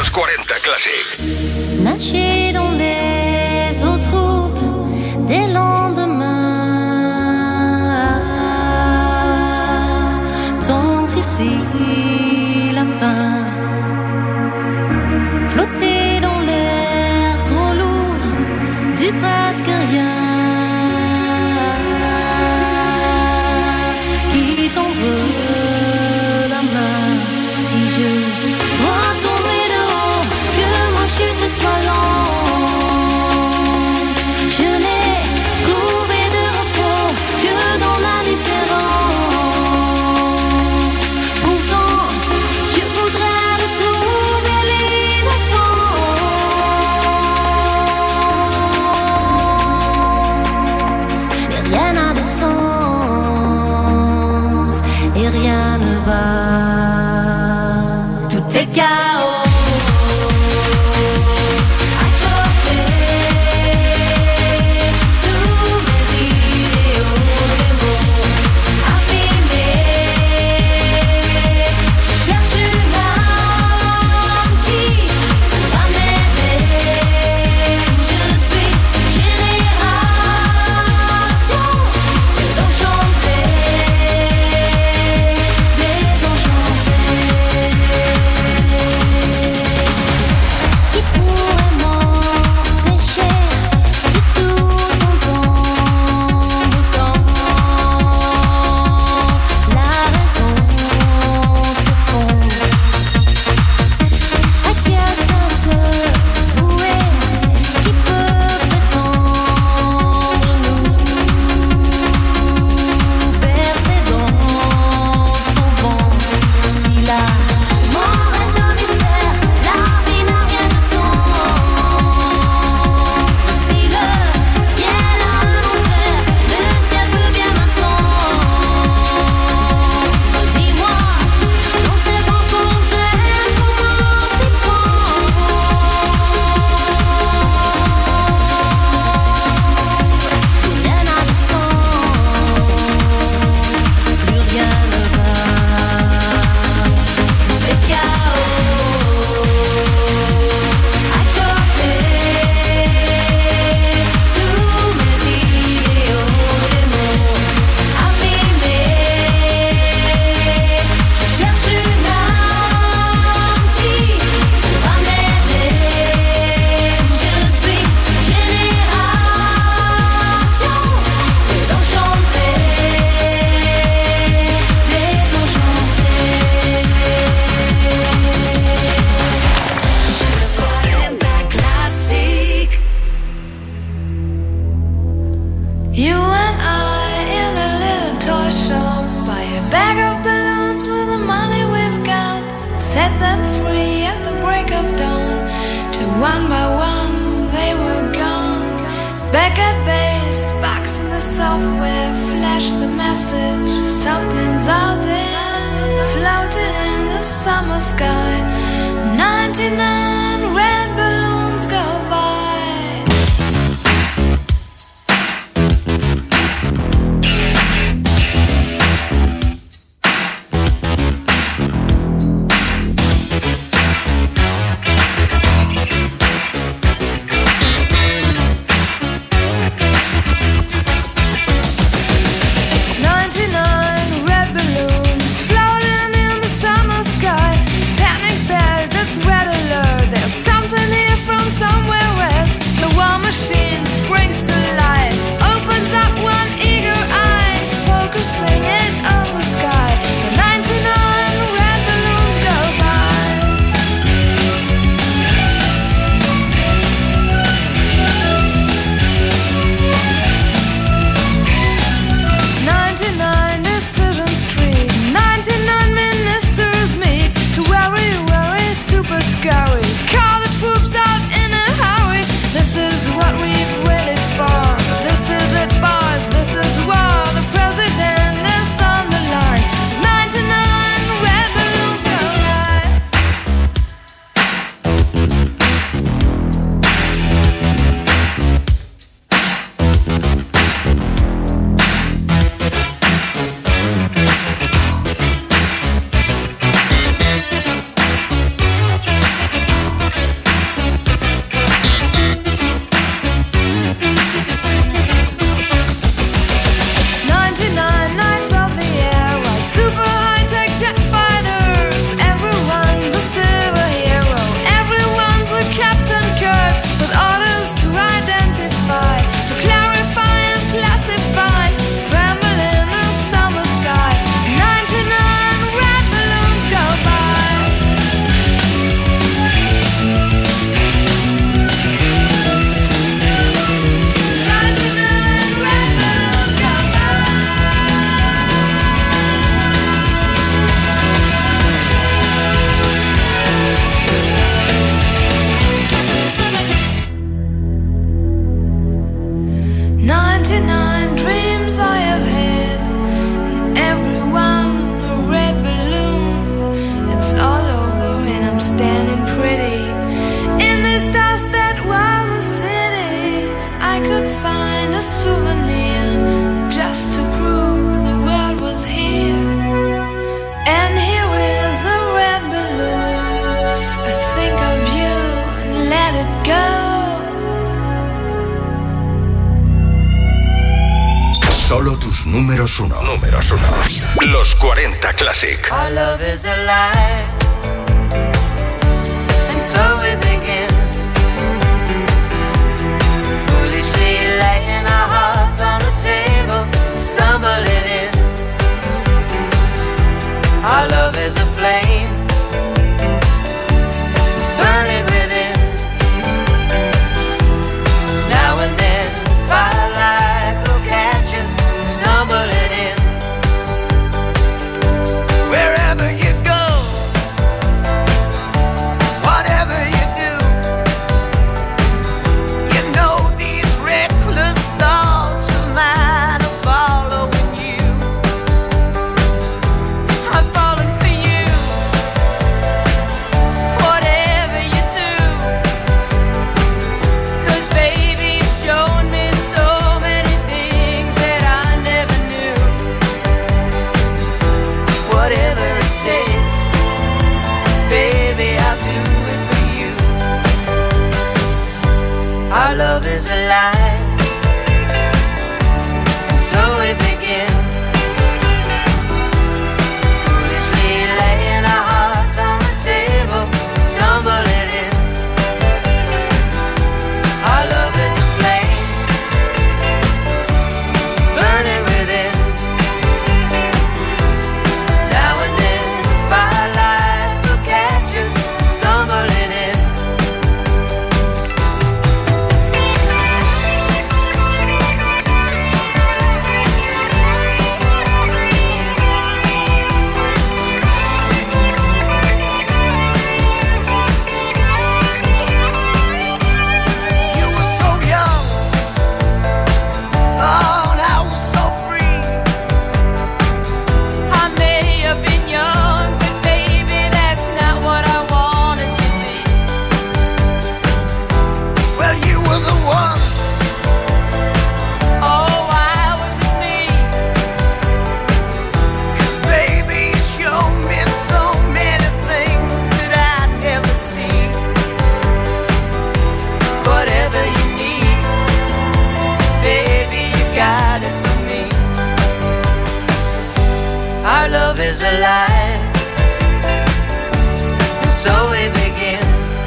los 40 Classic. Nager dans les eaux troubles des lendemains, tendre ici la fin, flotter dans l'air trop lourd du presque rien, qui tendre la main si je dois tomber de haut, que ma chute soit lente. Je n'ai trouvé de repos que dans la différence. Pourtant, je voudrais retrouver l'innocence. Mais rien n'a de sens et rien ne va. Tout est chaos. À côté, tous mes idéaux, les mots abîmés. Je cherche une âme qui va m'aider. Je suis génération désenchantée, Qui pourrait m'empêcher de tout entendre quand la raison s'effondre? À qui a ça se vouer? Qui peut prétendre nous bercer dans son ventre? Si la mort est un mystère, la vie n'a rien de tendre. Si le ciel a un enfer, le ciel peut bien m'attendre. Dis-moi, dans ces rencontres, comment s'y prendre? Plus rien n'a de sens, plus rien ne va. Tout est chaos. À côté, tous mes idéaux, les mots abîmés. Je cherche une âme qui va m'aider. Je suis génération désenchantée, Classique. You and I in a little toy shop, buy a bag of balloons with the money we've got, set them free at the break of dawn. Till one by one they were gone. Back at base, box in the software, flash the message. Something's out there, floating in the summer sky. 99 red balloons go by. Red balloons floating in the summer sky. Panic bells, it's red alert. Tus números uno. Los 40 Classic. Our love is a lie, and so we begin, foolishly laying our hearts on the table, stumbling in. Our love is a flame, burning within. Now and then, firelight will catch us, stumbling in. Wherever you go, whatever you do, you know these reckless thoughts of mine are following you. I'm falling for you, whatever you do, 'cause baby you've shown me so many things that I never knew. Whatever it takes, baby, I'll do it for you. Our love is a lie, and so we begin, foolishly laying our hearts on the table, stumbling in. Our love is a flame, burning within. Now and then, firelight will catch us, stumbling in. You were so young, oh, and I was so free. I may have been young, but baby, that's not what I wanted to be. Well, you were the one. Oh, why was it me? 'Cause baby, you showed me so many things that I'd never seen. Whatever you need, baby, you got it for me. Our love is a lie, and so we begin,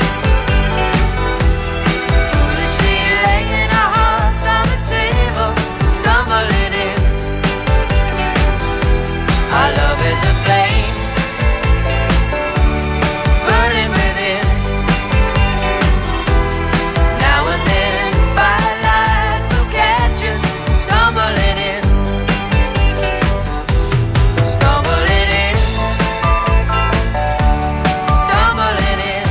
foolishly laying our hearts on the table, stumbling in. Our love is a flame, burning within. Now and then, firelight will catch us, stumbling in. Stumbling in. Stumbling in.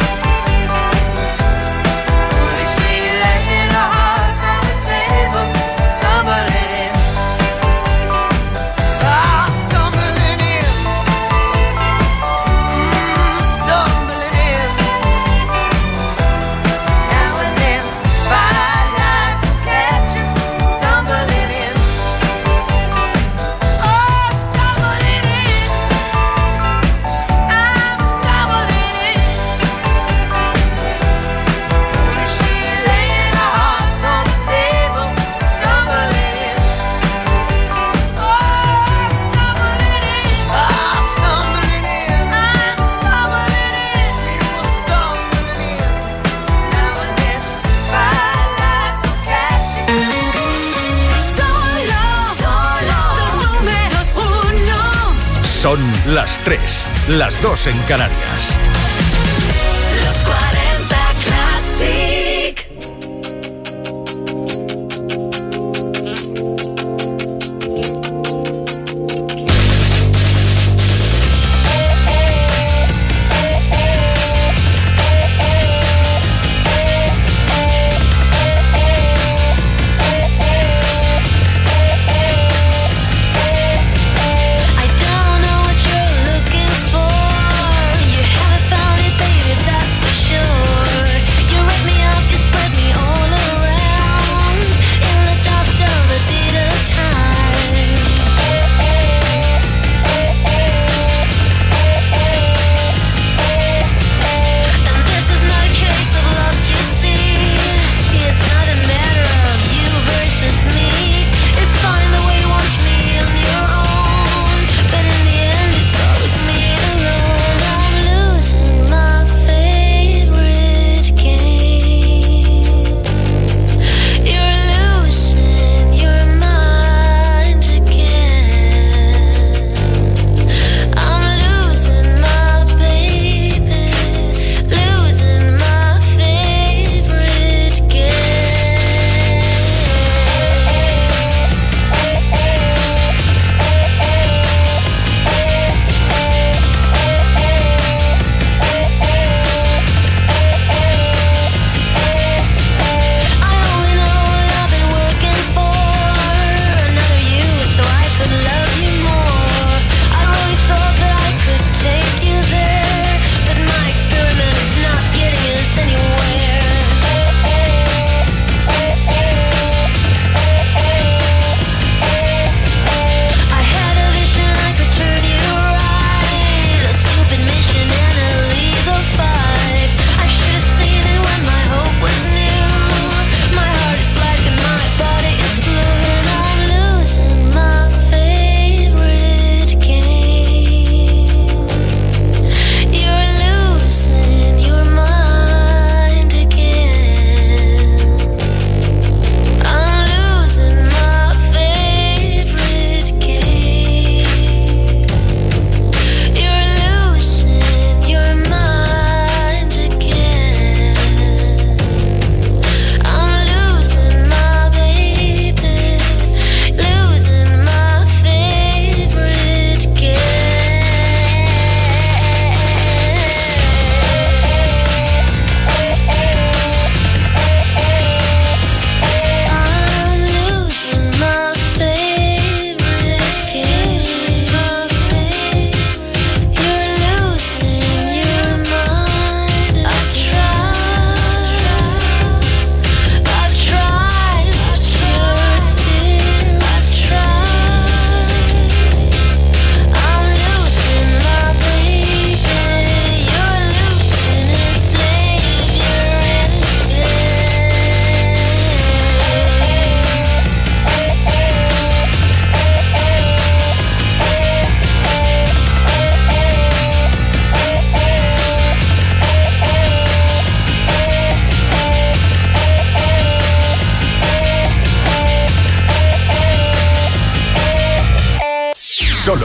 Foolishly laying our hearts on the table, stumbling in. Ah, stumbling in. Stumbling in. Now and then, firelight will catch us, stumbling in. Oh, stumbling in. I'm stumbling in. Foolishly laying our hearts on the table, stumbling in. Oh, stumbling in. Ah, stumbling in. I'm stumbling in. We were stumbling in. Now and then, firelight will catch you. Solo, los números uno. Son las 3, las 2 en Canarias. Los 40 Classic. I don't know what you're looking for. You haven't found it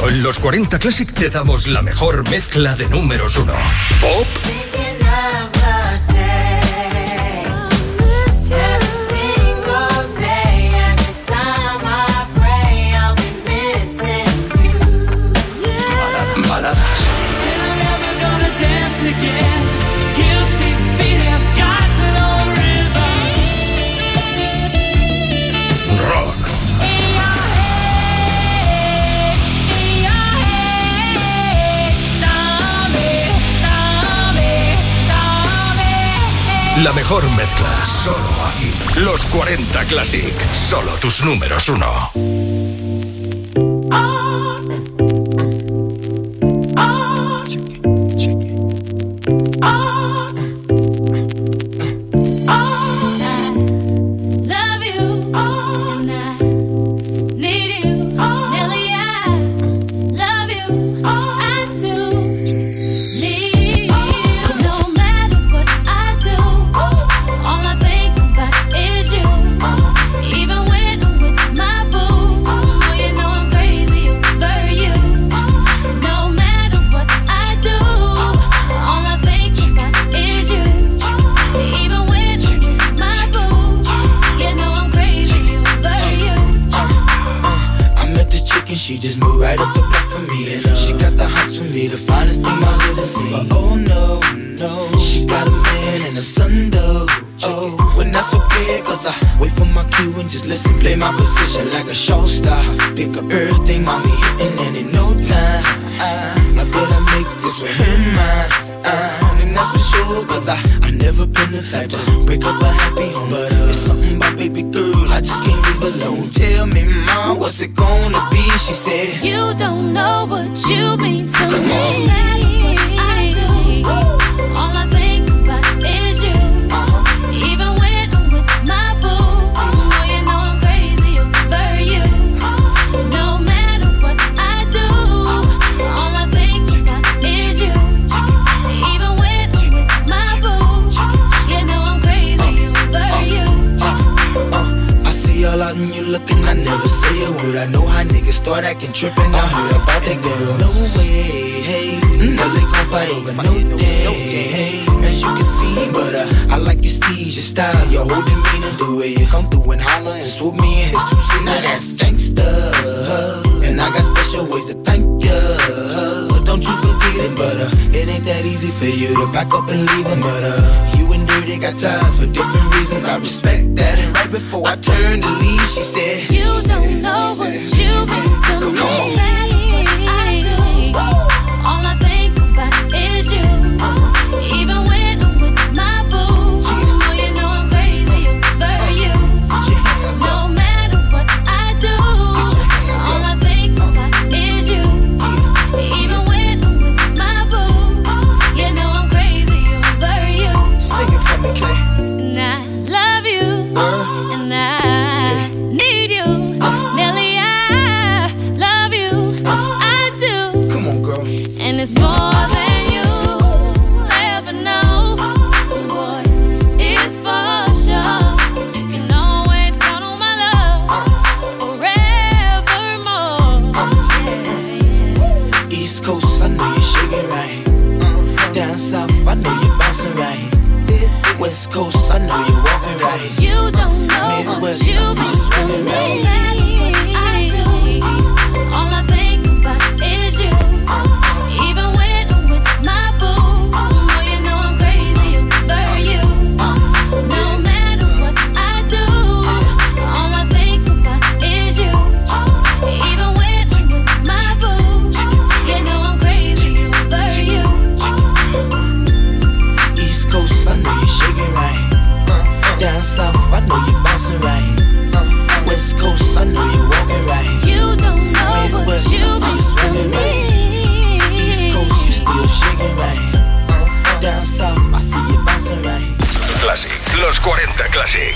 Solo en los 40 Classic te damos la mejor mezcla de números 1. Pop, la mejor mezcla, solo aquí. Los 40 Classic, solo tus números 1. She just moved right up the block from me, and she got the hots for me, the finest thing my hood has seen. But oh no, no, she got a man and a son though. Oh, when that's okay, cause I wait for my cue and just listen, play my position like a show star. Pick up everything, mommy hitting, and in no time I better make this with her mine. And that's for sure, cause I never been the type to break up a happy home. But it's something about baby girl, I just can't leave alone. Tell me, mom, what's it gonna be? She said, you don't know what you mean to Come me. on. I do. All I think about is you. Even when I'm with my boo, oh, you know I'm crazy over you. No matter what I do, all I think about is you. Even when I'm with my boo, you know I'm crazy over you. I see all out and you looking, I never say a word. I know how niggas start acting trippin'. I heard about that girl. No way, hey, no they gon' fight over no day, hey. As you can see, but I like your steez, your style, your whole demeanor, the way you come through and holler and swoop me in his two-seater. Now that's gangsta, and I got special ways to thank ya. Don't you forget it, but it ain't that easy for you to back up and leave him. But you and Dirty got ties for different reasons. I respect that. And right before I turned to leave, she said, you don't know what you mean to me. I do. All I think about is you. Even when I'm with my boo, oh, you know I'm crazy over you. No matter what I do, all I think about is you. Even when I'm with my boo, you know I'm crazy over you. Sing it for me, Clay. And I love you, and I need you. Nelly, I love you, I do. Come on, girl. And it's more than you ever know. Boy, it's for sure. You can always count on my love forevermore. Yeah. East Coast, I know you're shaking right. Down South, I know you're bouncing right. West Coast, I know you're walking right. You don't know what Midwest, you I see you mean to swinging me. right. I do. All I think about is you. Even when I'm with my boo, oh, you know I'm crazy over you. No matter what I do, all I think about is you. Even when I'm with my boo, you know I'm crazy over you. East Coast, I know you're shaking right. Down South, I know you're bouncing right. West Coast, I know you're walking right. You don't know Midwest, what you I see you mean swinging to right. me. East Coast, you still shaking right. Down South, I see you bouncing right. Classic, los 40 Classic.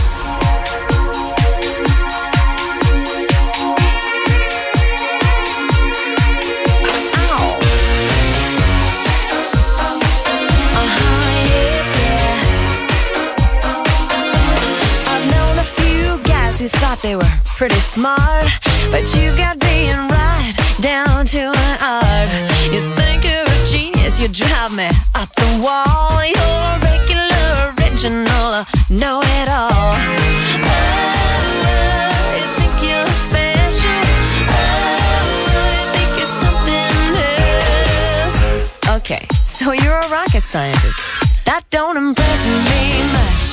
I've known a few guys who thought they were pretty smart, but you've got being right down to an art. You think you're a genius, you drive me up the wall. You're regular, original, know it all. Oh, you think you're special. Oh, you think you're something else. Okay, so you're a rocket scientist. That don't impress me much.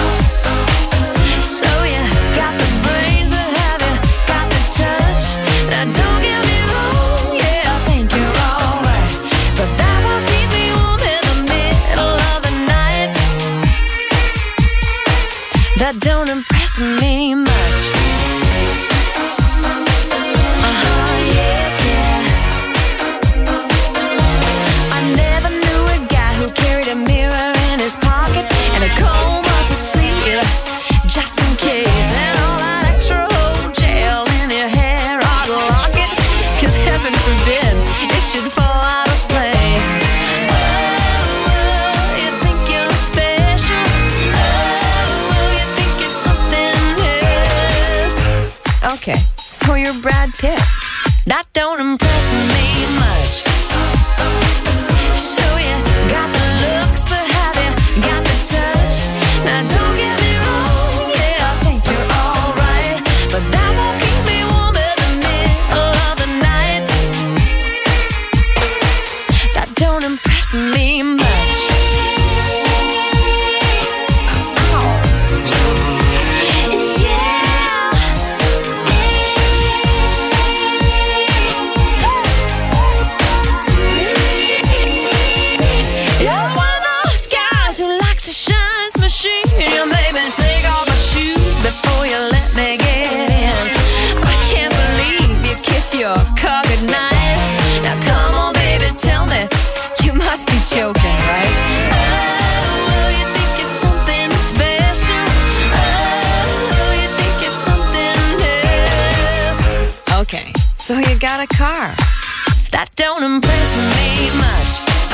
So you got the brains, but have you got the touch? Now don't get me wrong, yeah, I think you're alright, but that won't keep me warm in the middle of the night. That don't impress me much. I never knew a guy who carried a mirror in his pocket and a comb up his sleeve, just in case. And all that extra old gel in your hair, I'd lock it, 'cause heaven forbid it should fall out of place. Oh, you think you're special. Oh, you think you're something else. Okay, so you're Brad Pitt. That don't impress me much. So you got the looks, but have you got the touch? Now don't get me wrong, yeah, I think you're alright, but that won't keep me warm in the middle of the night. That don't impress me much. Oh. Yeah. You're one of those guys who likes a shines machine. You made me take off my shoes before you let me get in. I can't believe you kiss your car goodnight. Now come on, baby, tell me, you must be joking, right? Oh, you think you're something special. Oh, you think you're something else. Okay, so you got a car. That don't impress me much.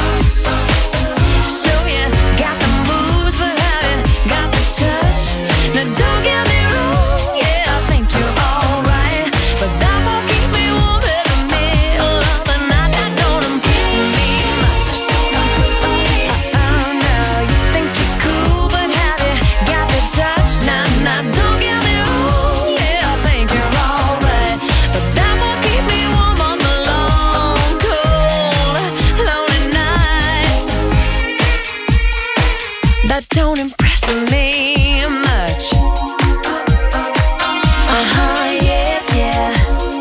So you got the moves, but have you got the touch? Now don't get me wrong, yeah, I think you're alright, but that won't keep me warm in the middle of the night. That don't impress me much. Oh no, you think you're cool, but have you got the touch? Now don't get me wrong, yeah, I think you're alright, but that won't keep me warm on the long, cold, lonely nights. That don't impress me much. Yeah, yeah.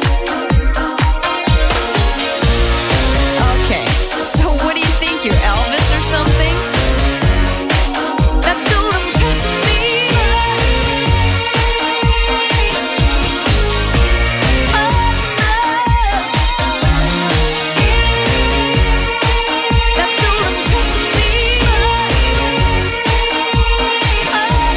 Okay, so what do you think, you're Elvis or something? That don't impress me. Oh no. That don't impress me. Oh.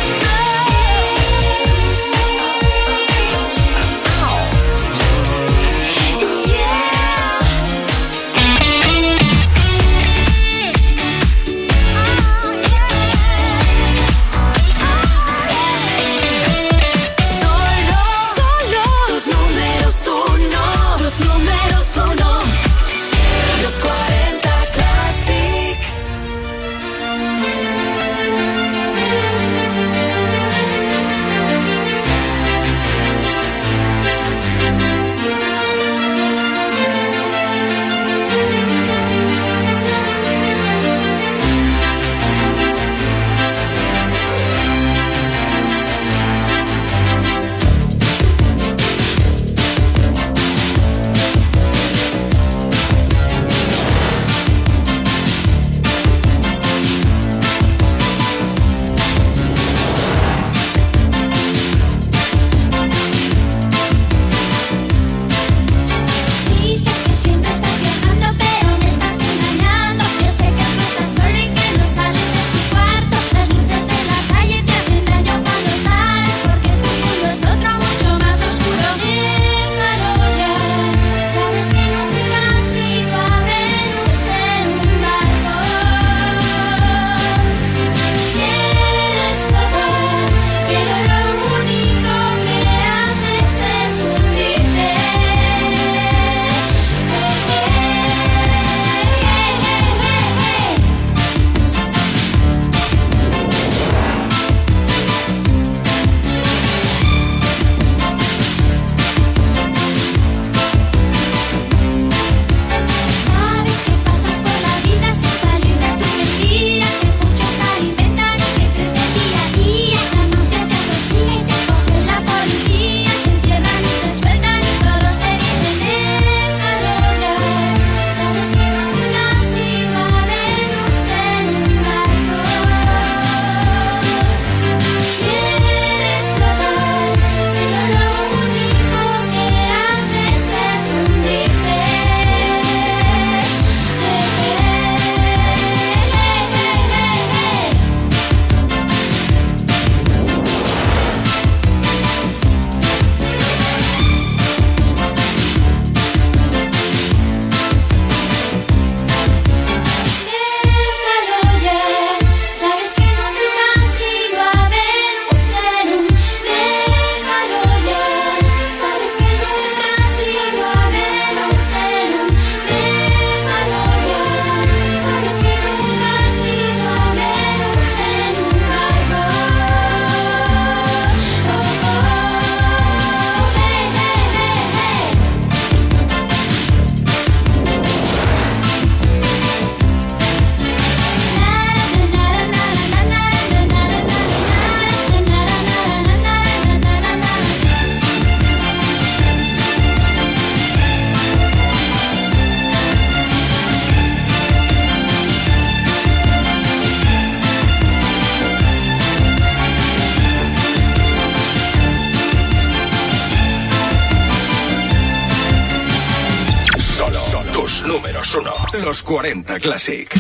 Los 40 Classic.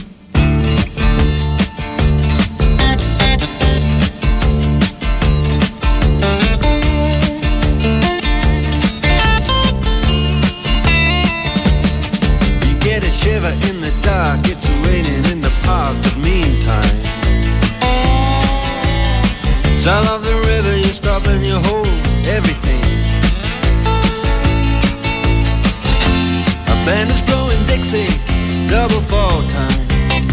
You get a shiver in the dark, it's raining in the park, but meantime, sound of the river, you stop and you hold everything. A band is blowing Dixie, double fall time.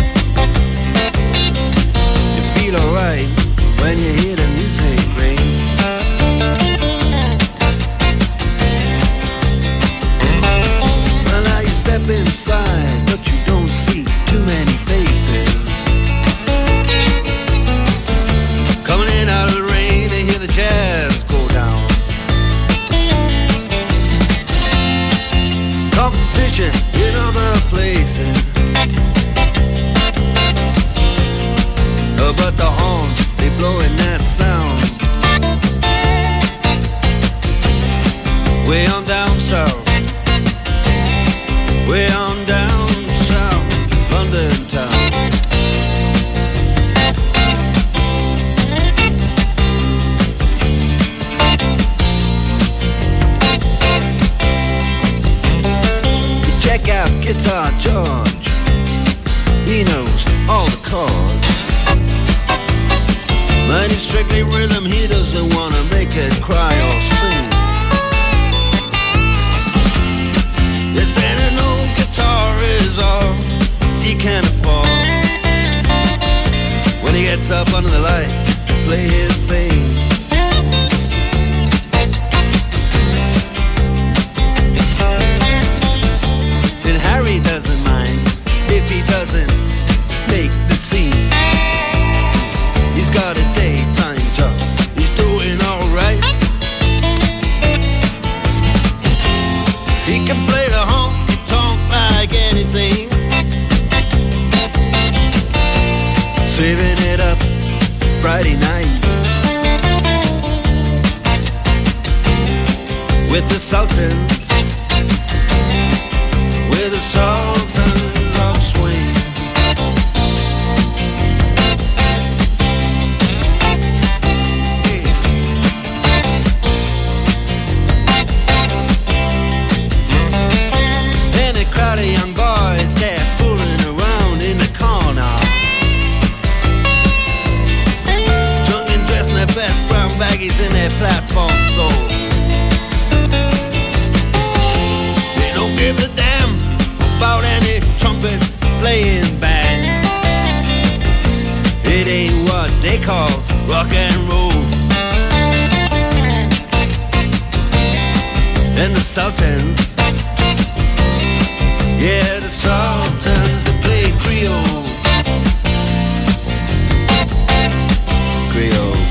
You feel alright when you hear the music ring. Well, now you step inside, but you don't see too many faces. Coming in out of the rain, they hear the jazz go down. Competition in other places, but the horns, they blowing that sound. Way on down south, way on down south, London town. Check out Guitar George, he knows all the chords. But it's strictly rhythm, he doesn't want to make it cry or sing. If any old guitar is all he can afford, when he gets up under the lights to play his thing, Harry doesn't mind if he doesn't make the scene. He's got a daytime job, he's doing alright. He can play the honky-tonk like anything, saving it up Friday night with the Sultans, with the Sultans of Swing. And a crowd of young boys, they're fooling around in the corner, drunk and dressed in their best brown baggies in their platform soles. They don't give a damn about any trumpet playing band. It ain't what they call rock and roll. And the Sultans, yeah, the Sultans, they play Creole. Creole.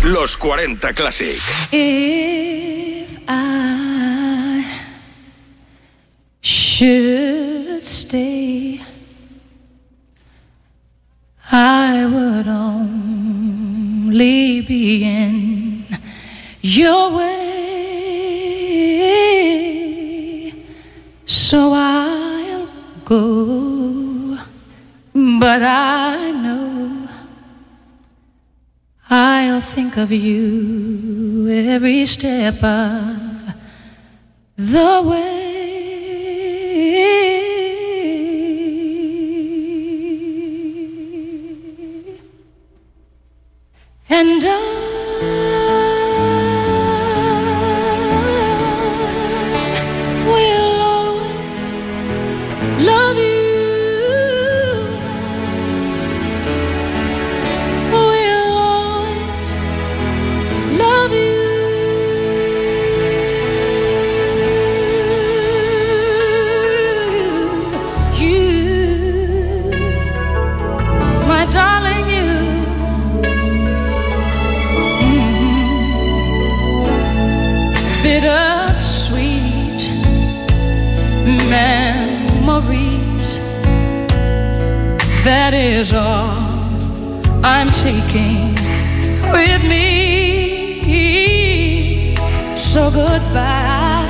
Los 40 Classic. If I should stay, I would only be in your way, so I'll go, but I know I'll think of you every step of the way. And I will always love you. Will always love you. You, my darling, you. Bittersweet memories, that is all I'm taking with me. So goodbye,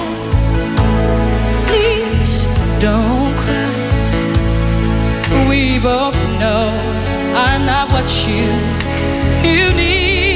please don't cry. We both know I'm not what you need.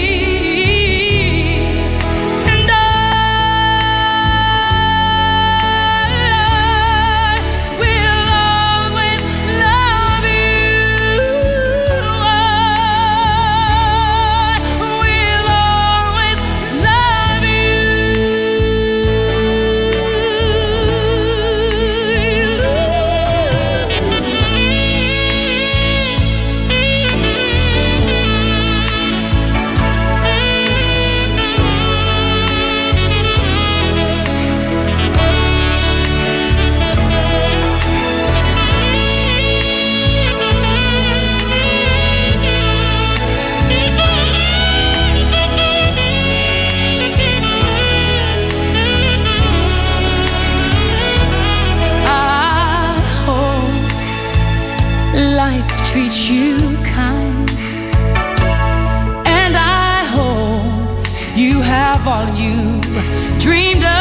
Treat you kind, and I hope you have all you dreamed of,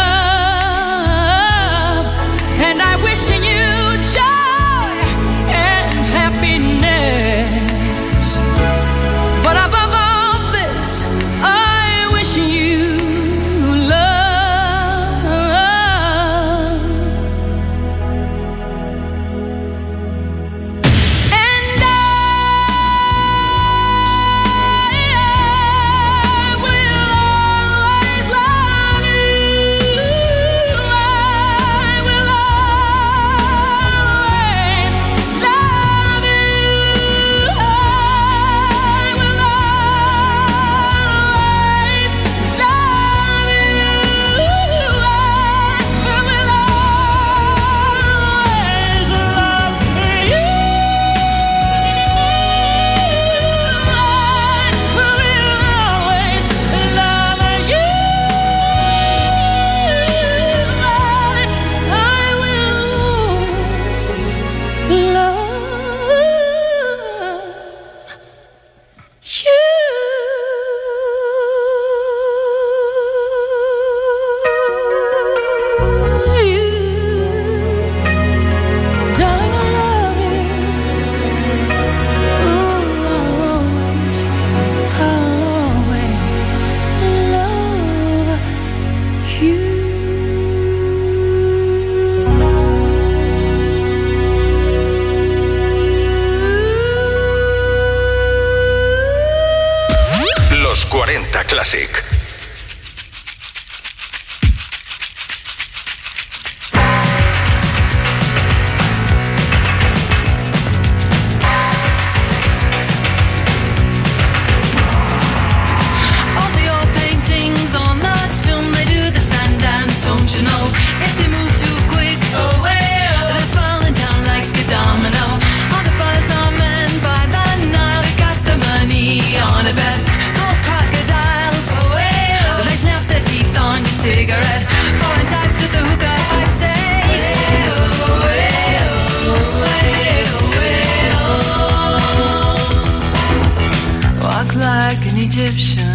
and I wish you joy and happiness, but above all this I wish you love. Classic. On a bed, no crocodile Foreign types with the hookah pipe say, walk like an Egyptian.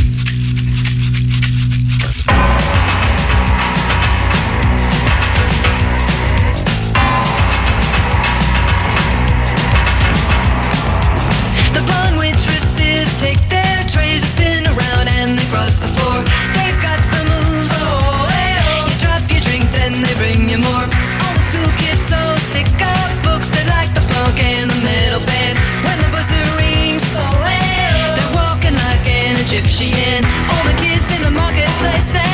The blonde waitresses take their trays and spin around and they cross the floor. They've got the moves. You drop your drink, then they bring you more. All the school kids so sick of books, they like the punk and the metal band. When the buzzer rings, they're walking like an Egyptian. All the kids in the marketplace say,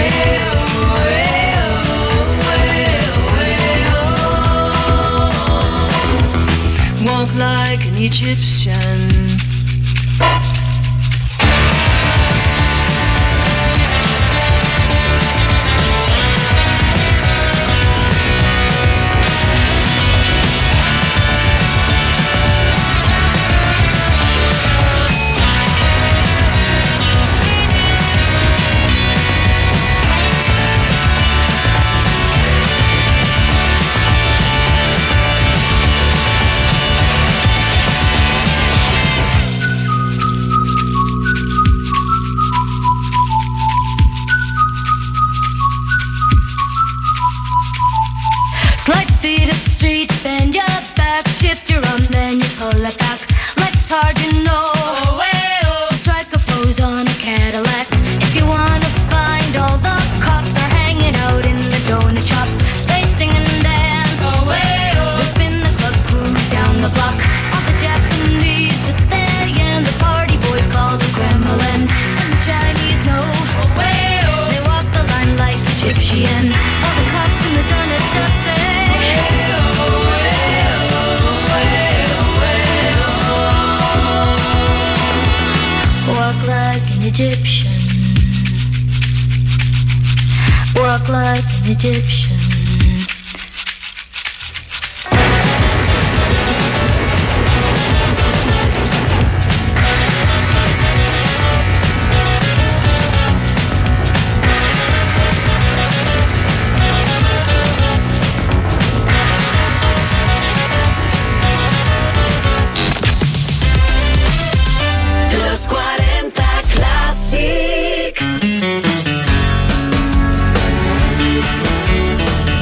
walk like an Egyptian. Slide feet up the street, bend your back, shift your arm, then you pull it back. Legs hard, you know. So strike a pose on a Cadillac. If you wanna find all the cops, they're hanging out in the donut shop. They sing and dance. They spin the club, cruise down the block. All the Japanese that they and the party boys call them Kremlin. And the Chinese know. They walk the line like Egyptian. All the cops in the donut shop say, walk like an Egyptian. Walk like an Egyptian. Los 40 Classic.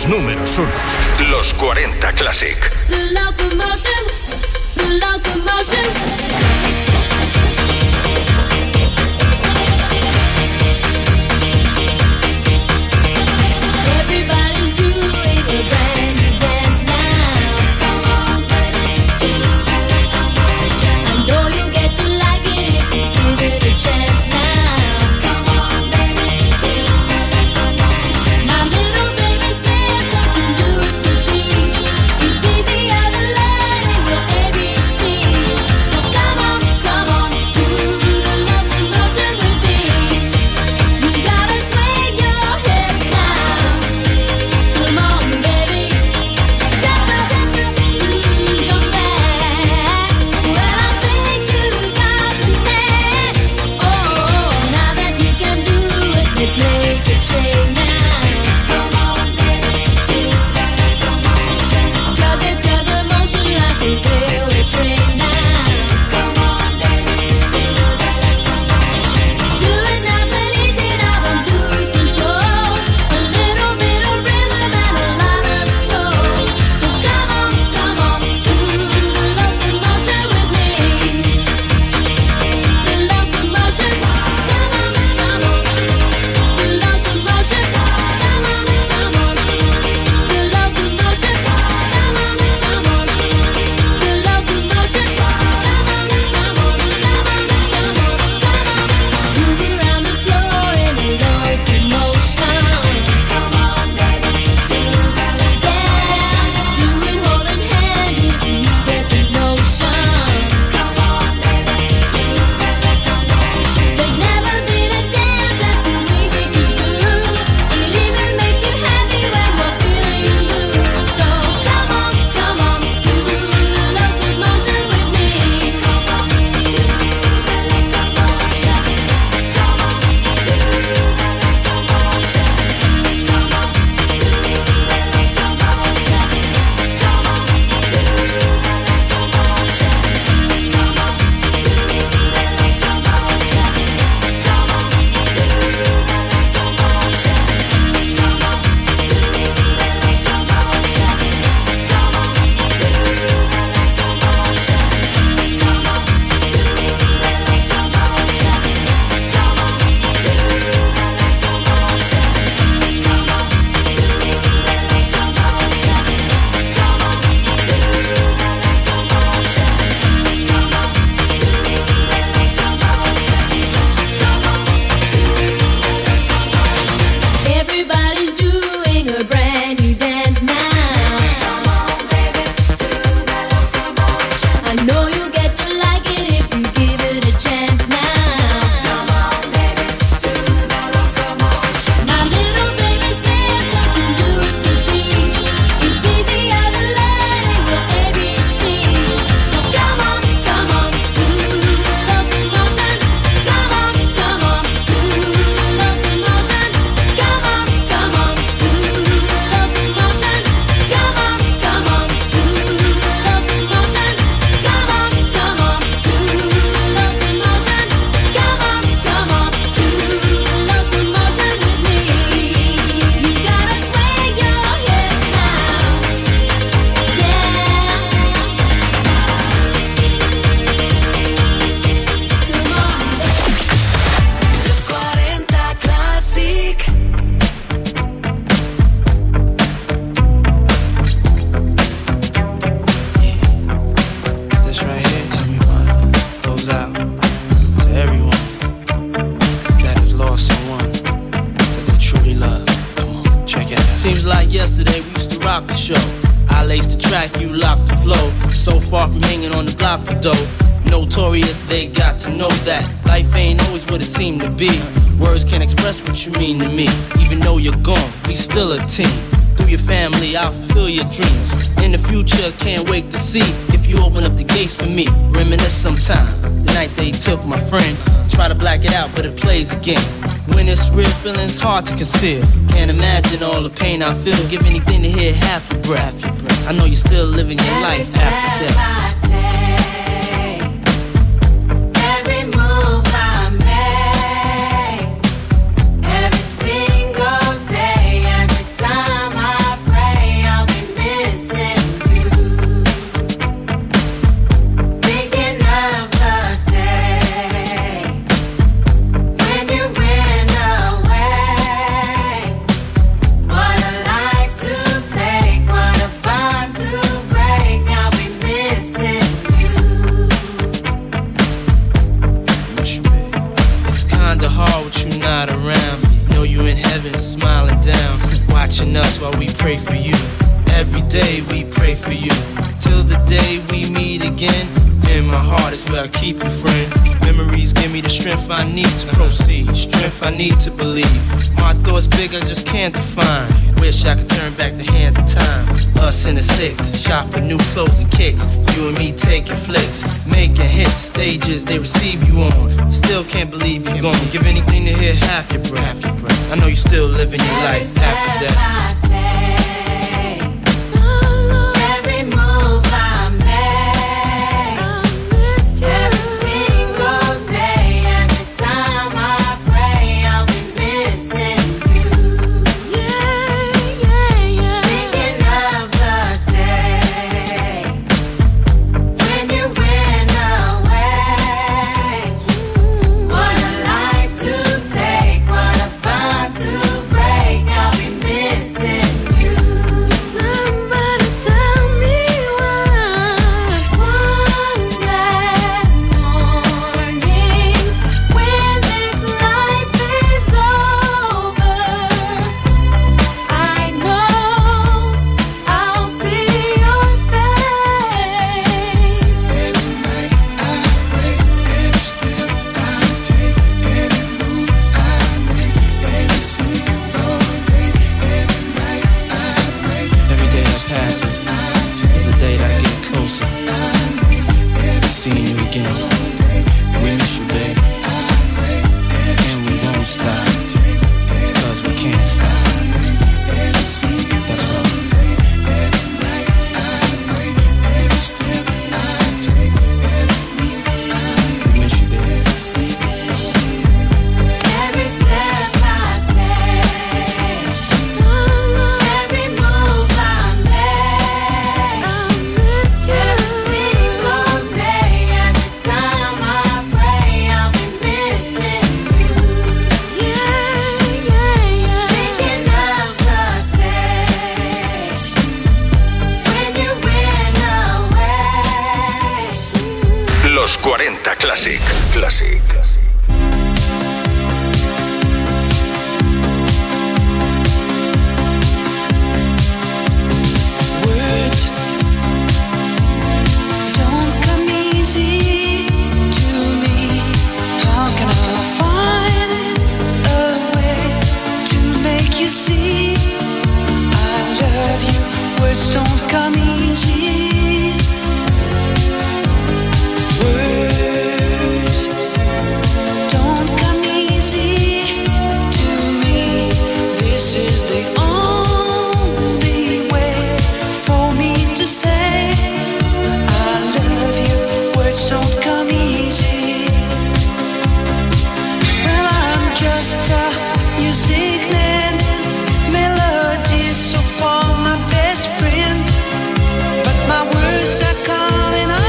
Los números 1. Los 40 Classic. The locomotion, the locomotion. Everybody's doing a brand new dance now. Come on, baby, do the locomotion. I know you get to like it if you give it a chance now. Come on, baby, do the locomotion. My little baby says I can do it with me. It's easier than learning your ABC. So come on, do the locomotion with me. You gotta swing your hips now. Come on, baby, jump back. Well, I think you got the knack. Oh, now that you can do it, let's make a change now. Come on, baby, do the locomotion. Chug a motion like a railway train now. Come on, baby, do the locomotion. Do it nice and easy now, don't lose control. A little bit of rhythm and a lot of soul. So come on, do the locomotion with me. The locomotion, come on. The locomotion, come on. The locomotion, come on. The locomotion, come on. Move around the floor in a locomotion. Come on, baby, do the locomotion. Doing holding hands if you get the notion. Come on, baby, do the locomotion. There's never been a dance that's too easy to do. It even makes you happy when you're feeling blue. So come on, do the locomotion with me. Come on, do the locomotion. Come on, do the locomotion. Come on, do the locomotion. Come on, do the locomotion. Come on, do the Everybody's doing a brand new dance now. Come on, baby, do the locomotion. I know you get to like it if you give it a chance now. Come on, baby, do the locomotion. My little baby says I can do it with me. It's easier than learning your ABC. So come on, do the locomotion. Come on, do the locomotion. Come on, do the locomotion. Come on, do the locomotion. Come on, do the locomotion. Come on, do the locomotion with me. You gotta swing your hips now. Yeah. Come on, Los 40 Classic. This right here, tell me why, goes out to everyone that has lost someone that they truly love. Come on, check it out. Seems like yesterday we used to rock the show. I laced the track, you locked the flow. So far from hanging on the block for dough. Notorious, they got to know that life ain't always what it seemed to be. Words can't express what you mean to me. Even though you're gone, we still a team. Through your family, I'll fulfill your dreams. In the future, can't wait to see if you open up the gates for me. Reminisce sometime, the night they took my friend. Try to black it out, but it plays again. When it's real, feeling's hard to conceal. Can't imagine all the pain I feel. Give anything to hear half your breath. I know you're still living your life after death. Every move I make, every single day, every time I pray. in us while we pray for you. Every day we pray for you. Till the day we meet again. In my heart is where I keep you, friend. Memories give me the strength I need to proceed. Strength I need to believe. My thoughts big, I just can't define. Wish I could turn back the hands of time. Us in the six, shop for new clothes and kicks. You and me taking flicks, making hits. Stages they receive you on. Still can't believe you're gone. Give anything to hear half your breath. I know you still living your life after death. Los 40 Classic. Classic. Words don't come easy to me. How can I find a way to make you see I love you? Words don't come easy. Words don't come easy to me. This is the only way for me to say I love you. Words don't come easy. Well, I'm just a music man. Melodies so far my best friend, but my words are coming up.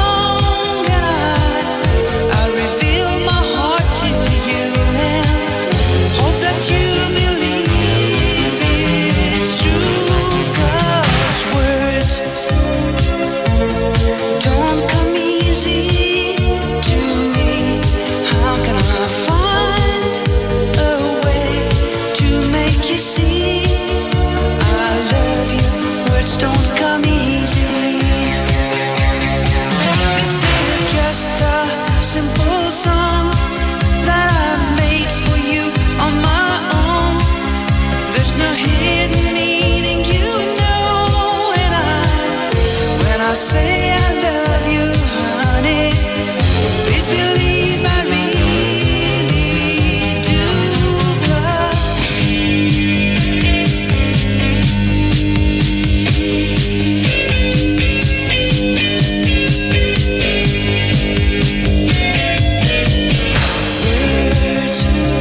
Say I love you, honey. Please believe I really do. Words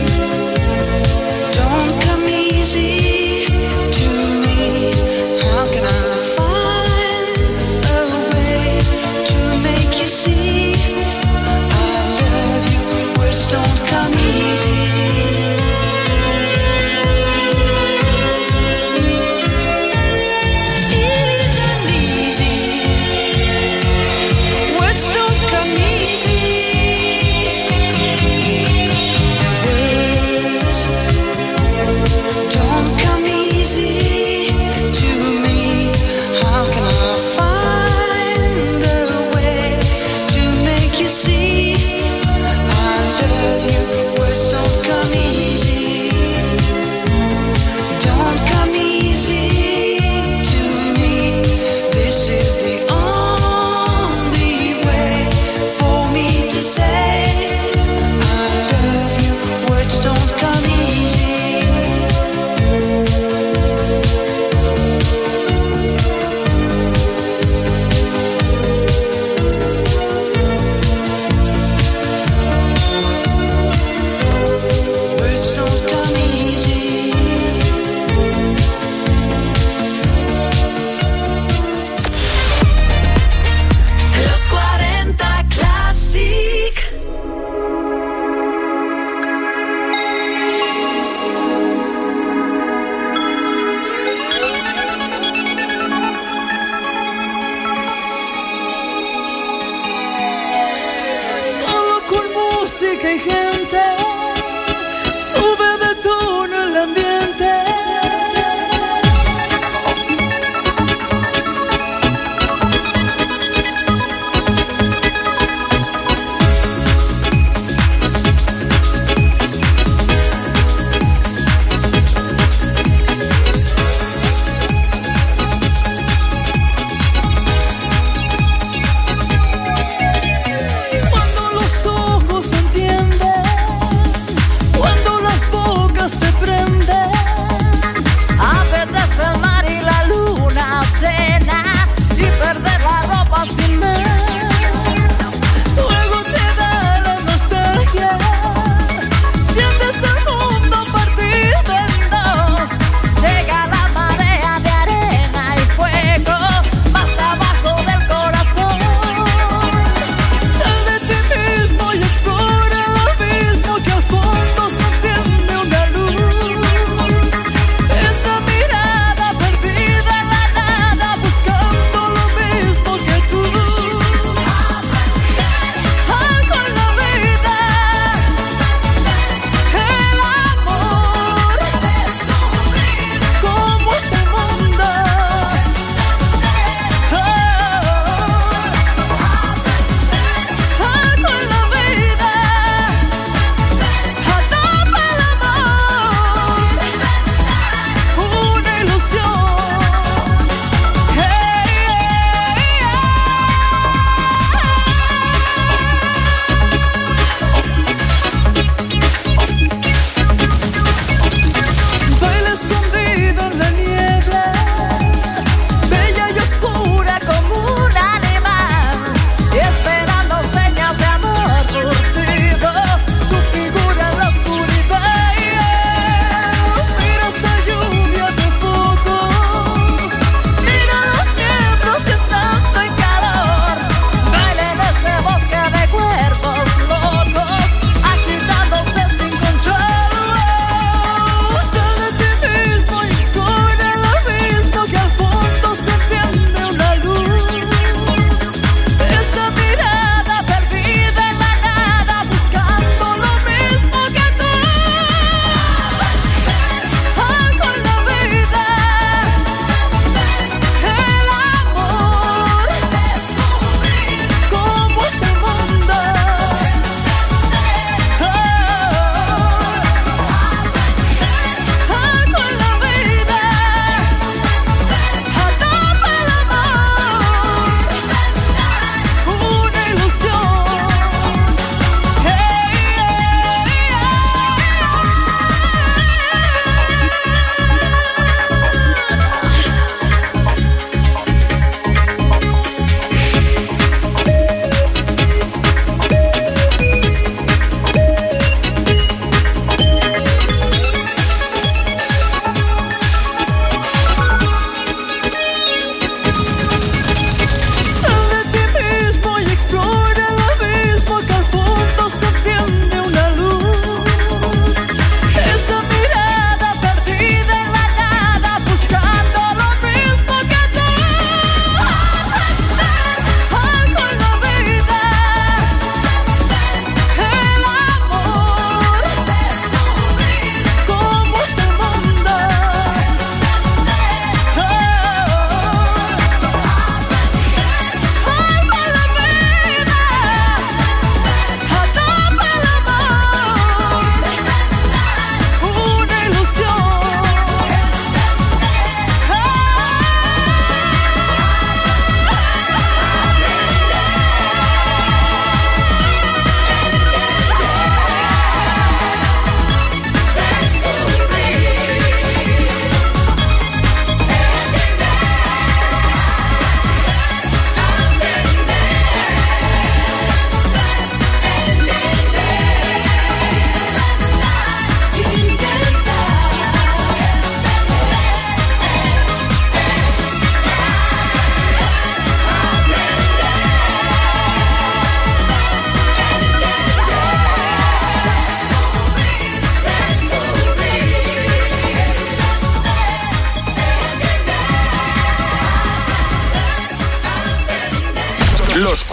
don't come easy to me. How can I find a way to make you see I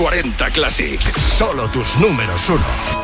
40 Classic. Solo tus números uno.